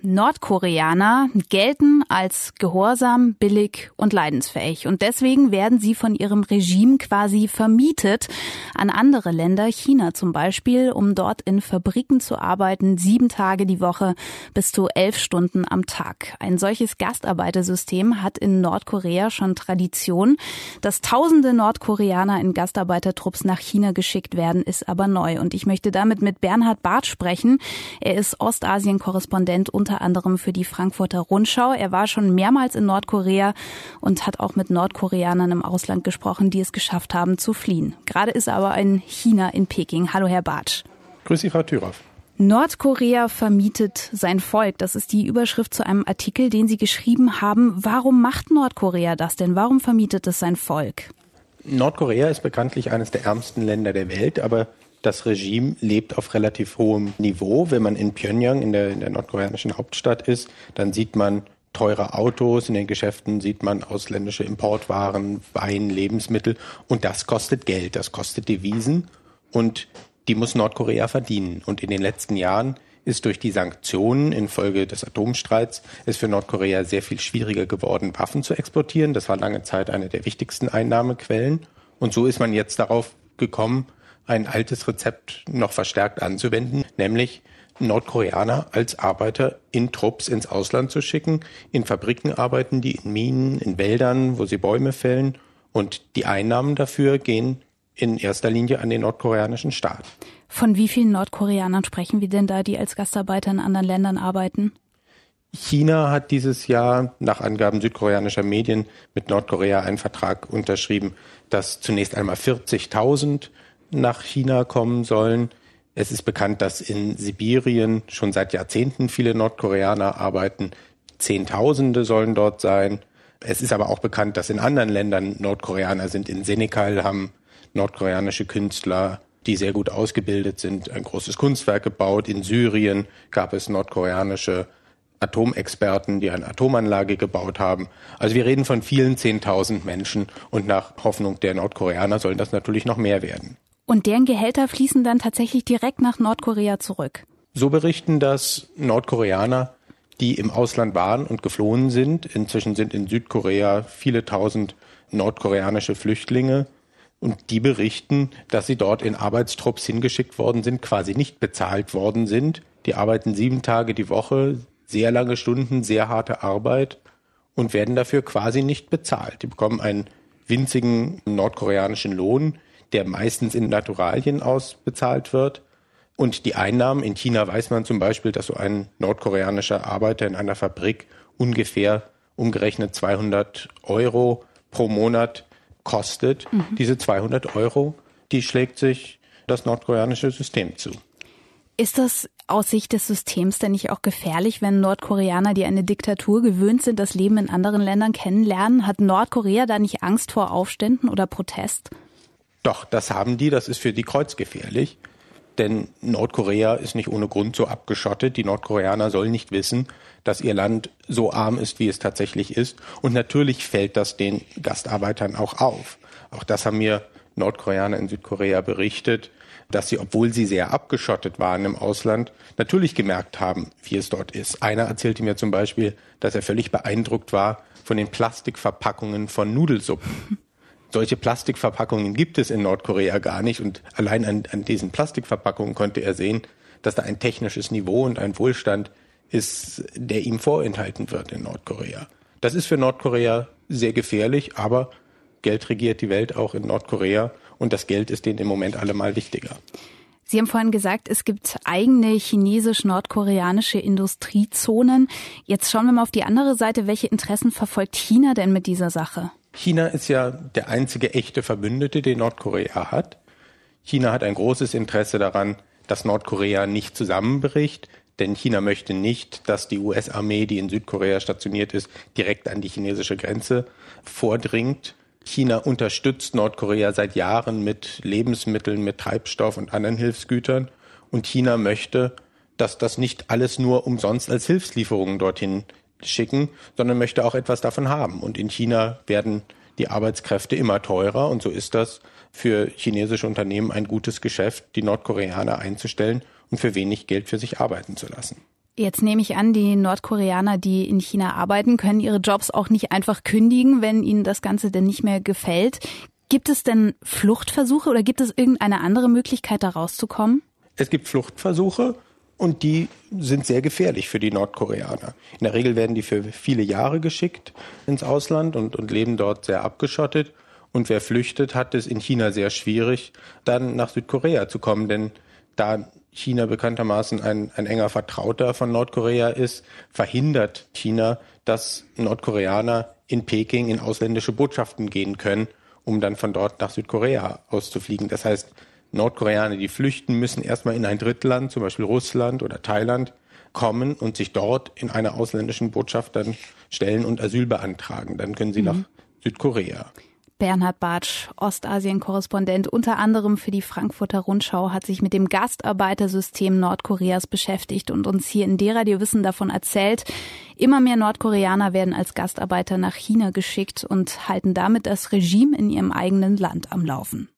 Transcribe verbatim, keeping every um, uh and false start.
Nordkoreaner gelten als gehorsam, billig und leidensfähig. Und deswegen werden sie von ihrem Regime quasi vermietet an andere Länder, China zum Beispiel, um dort in Fabriken zu arbeiten, sieben Tage die Woche bis zu elf Stunden am Tag. Ein solches Gastarbeitersystem hat in Nordkorea schon Tradition. Dass tausende Nordkoreaner in Gastarbeitertrupps nach China geschickt werden, ist aber neu. Und ich möchte damit mit Bernhard Barth sprechen. Er ist Ostasien-Korrespondent unter anderem für die Frankfurter Rundschau. Er war schon mehrmals in Nordkorea und hat auch mit Nordkoreanern im Ausland gesprochen, die es geschafft haben zu fliehen. Gerade ist er aber in China in Peking. Hallo, Herr Barth. Grüß Sie, Frau Thüroff. Nordkorea vermietet sein Volk. Das ist die Überschrift zu einem Artikel, den Sie geschrieben haben. Warum macht Nordkorea das denn? Warum vermietet es sein Volk? Nordkorea ist bekanntlich eines der ärmsten Länder der Welt, aber das Regime lebt auf relativ hohem Niveau. Wenn man in Pjöngjang, in der, in der nordkoreanischen Hauptstadt ist, dann sieht man teure Autos, in den Geschäften sieht man ausländische Importwaren, Wein, Lebensmittel. Und das kostet Geld, das kostet Devisen und die muss Nordkorea verdienen. Und in den letzten Jahren ist durch die Sanktionen infolge des Atomstreits es für Nordkorea sehr viel schwieriger geworden, Waffen zu exportieren. Das war lange Zeit eine der wichtigsten Einnahmequellen. Und so ist man jetzt darauf gekommen, ein altes Rezept noch verstärkt anzuwenden, nämlich Nordkoreaner als Arbeiter in Trupps ins Ausland zu schicken. In Fabriken arbeiten die, in Minen, in Wäldern, wo sie Bäume fällen. Und die Einnahmen dafür gehen in erster Linie an den nordkoreanischen Staat. Von wie vielen Nordkoreanern sprechen wir denn da, die als Gastarbeiter in anderen Ländern arbeiten? China hat dieses Jahr nach Angaben südkoreanischer Medien mit Nordkorea einen Vertrag unterschrieben, dass zunächst einmal vierzigtausend nach China kommen sollen. Es ist bekannt, dass in Sibirien schon seit Jahrzehnten viele Nordkoreaner arbeiten. Zehntausende sollen dort sein. Es ist aber auch bekannt, dass in anderen Ländern Nordkoreaner sind. In Senegal haben nordkoreanische Künstler, die sehr gut ausgebildet sind, ein großes Kunstwerk gebaut. In Syrien gab es nordkoreanische Atomexperten, die eine Atomanlage gebaut haben. Also wir reden von vielen Zehntausend Menschen und nach Hoffnung der Nordkoreaner sollen das natürlich noch mehr werden. Und deren Gehälter fließen dann tatsächlich direkt nach Nordkorea zurück? So berichten das Nordkoreaner, die im Ausland waren und geflohen sind. Inzwischen sind in Südkorea viele tausend nordkoreanische Flüchtlinge. Und die berichten, dass sie dort in Arbeitstrupps hingeschickt worden sind, quasi nicht bezahlt worden sind. Die arbeiten sieben Tage die Woche, sehr lange Stunden, sehr harte Arbeit und werden dafür quasi nicht bezahlt. Die bekommen einen winzigen nordkoreanischen Lohn, der meistens in Naturalien ausbezahlt wird. Und die Einnahmen, in China weiß man zum Beispiel, dass so ein nordkoreanischer Arbeiter in einer Fabrik ungefähr umgerechnet zweihundert Euro pro Monat kostet. Mhm. Diese zweihundert Euro, die schlägt sich das nordkoreanische System zu. Ist das aus Sicht des Systems denn nicht auch gefährlich, wenn Nordkoreaner, die eine Diktatur gewöhnt sind, das Leben in anderen Ländern kennenlernen? Hat Nordkorea da nicht Angst vor Aufständen oder Protest? Doch, das haben die. Das ist für die kreuzgefährlich. Denn Nordkorea ist nicht ohne Grund so abgeschottet. Die Nordkoreaner sollen nicht wissen, dass ihr Land so arm ist, wie es tatsächlich ist. Und natürlich fällt das den Gastarbeitern auch auf. Auch das haben mir Nordkoreaner in Südkorea berichtet, dass sie, obwohl sie sehr abgeschottet waren im Ausland, natürlich gemerkt haben, wie es dort ist. Einer erzählte mir zum Beispiel, dass er völlig beeindruckt war von den Plastikverpackungen von Nudelsuppen. Solche Plastikverpackungen gibt es in Nordkorea gar nicht. Und allein an, an diesen Plastikverpackungen konnte er sehen, dass da ein technisches Niveau und ein Wohlstand ist, der ihm vorenthalten wird in Nordkorea. Das ist für Nordkorea sehr gefährlich, aber Geld regiert die Welt auch in Nordkorea. Und das Geld ist denen im Moment allemal wichtiger. Sie haben vorhin gesagt, es gibt eigene chinesisch-nordkoreanische Industriezonen. Jetzt schauen wir mal auf die andere Seite. Welche Interessen verfolgt China denn mit dieser Sache? China ist ja der einzige echte Verbündete, den Nordkorea hat. China hat ein großes Interesse daran, dass Nordkorea nicht zusammenbricht. Denn China möchte nicht, dass die U S-Armee, die in Südkorea stationiert ist, direkt an die chinesische Grenze vordringt. China unterstützt Nordkorea seit Jahren mit Lebensmitteln, mit Treibstoff und anderen Hilfsgütern. Und China möchte, dass das nicht alles nur umsonst als Hilfslieferungen dorthin schicken, sondern möchte auch etwas davon haben. Und in China werden die Arbeitskräfte immer teurer. Und so ist das für chinesische Unternehmen ein gutes Geschäft, die Nordkoreaner einzustellen und für wenig Geld für sich arbeiten zu lassen. Jetzt nehme ich an, die Nordkoreaner, die in China arbeiten, können ihre Jobs auch nicht einfach kündigen, wenn ihnen das Ganze denn nicht mehr gefällt. Gibt es denn Fluchtversuche oder gibt es irgendeine andere Möglichkeit, da rauszukommen? Es gibt Fluchtversuche und die sind sehr gefährlich für die Nordkoreaner. In der Regel werden die für viele Jahre geschickt ins Ausland und, und leben dort sehr abgeschottet. Und wer flüchtet, hat es in China sehr schwierig, dann nach Südkorea zu kommen, denn da China bekanntermaßen ein, ein enger Vertrauter von Nordkorea ist, verhindert China, dass Nordkoreaner in Peking in ausländische Botschaften gehen können, um dann von dort nach Südkorea auszufliegen. Das heißt, Nordkoreaner, die flüchten, müssen erstmal in ein Drittland, zum Beispiel Russland oder Thailand, kommen und sich dort in einer ausländischen Botschaft dann stellen und Asyl beantragen. Dann können sie mhm. nach Südkorea. Bernhard Bartsch, Ostasien-Korrespondent, unter anderem für die Frankfurter Rundschau, hat sich mit dem Gastarbeitersystem Nordkoreas beschäftigt und uns hier in D-Radio Wissen davon erzählt. Immer mehr Nordkoreaner werden als Gastarbeiter nach China geschickt und halten damit das Regime in ihrem eigenen Land am Laufen.